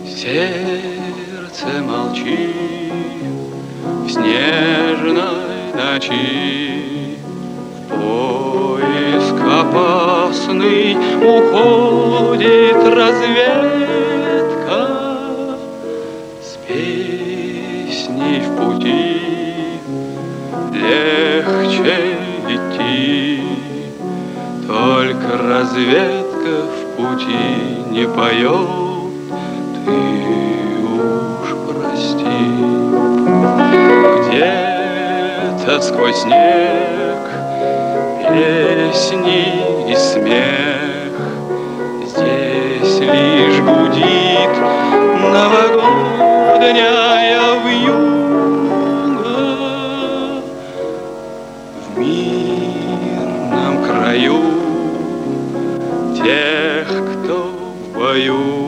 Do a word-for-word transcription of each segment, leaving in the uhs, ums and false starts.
Сердце молчи в снежной ночи, в поиск опасный уходит разведка с песней в пути. Легче идти, только разведка в пути не поет. Ты уж прости, где-то сквозь снег песни и смех, здесь лишь гудит новогодняя вьюга. В мирном краю тех, кто в бою,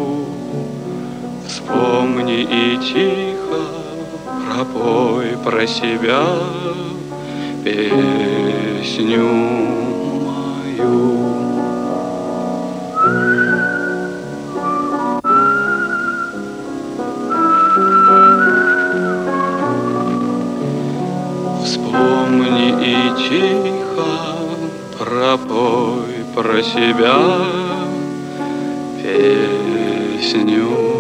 вспомни и тихо пропой про себя песню мою. Вспомни и тихо пропой про себя песню